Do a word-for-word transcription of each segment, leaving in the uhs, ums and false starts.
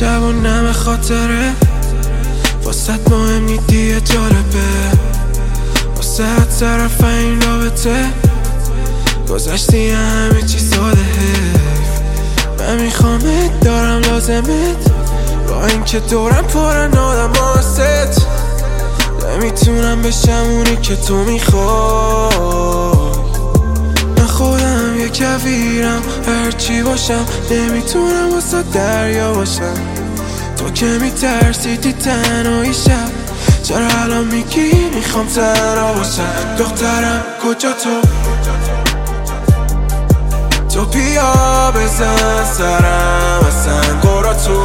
شب و نم خاطره واسط مهم نیدیه جالبه واسط طرف این رابطه گذشتی همه چی ساده حیف من میخوامت دارم لازمت با اینکه دورم پرن آدم آست نمیتونم بشم اونی که تو میخوای من خودم یه کویرم هرچی باشم نمیتونم واسه دریا باشم تو که میترسیدی تنهایی شب چرا الان میگی میخوام تنها باشم دخترم کجا تو تو بیا بزن سرم اصلا گورا تو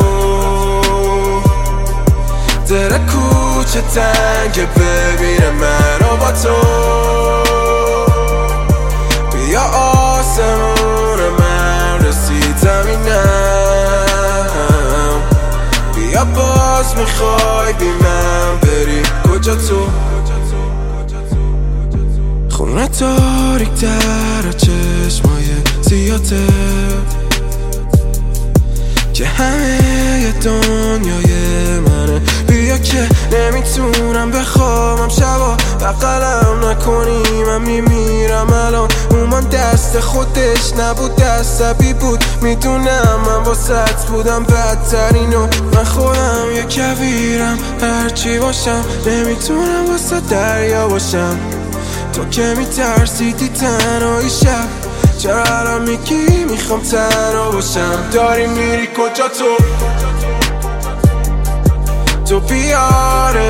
در کوچه تنگ ببینه منو با تو بیا آسمون من رسید زمینم بیا باز میخوای بی من بری کجا تو خونه تاریک تر چشمای زیاده که همه دنیای منه بیا که نمیتونم بخوابم شبا بغلم نکنی من میمیرم الان اومان دست خودش نبود دستبی بود میدونم من واسط بودم بدترینو من خودم یه کویرم هرچی باشم نمیتونم واسه دریا باشم تو که میترسیدی تنهایی شب چرا الان میگی میخوام تنها باشم داری میری کجا تو تو بیاره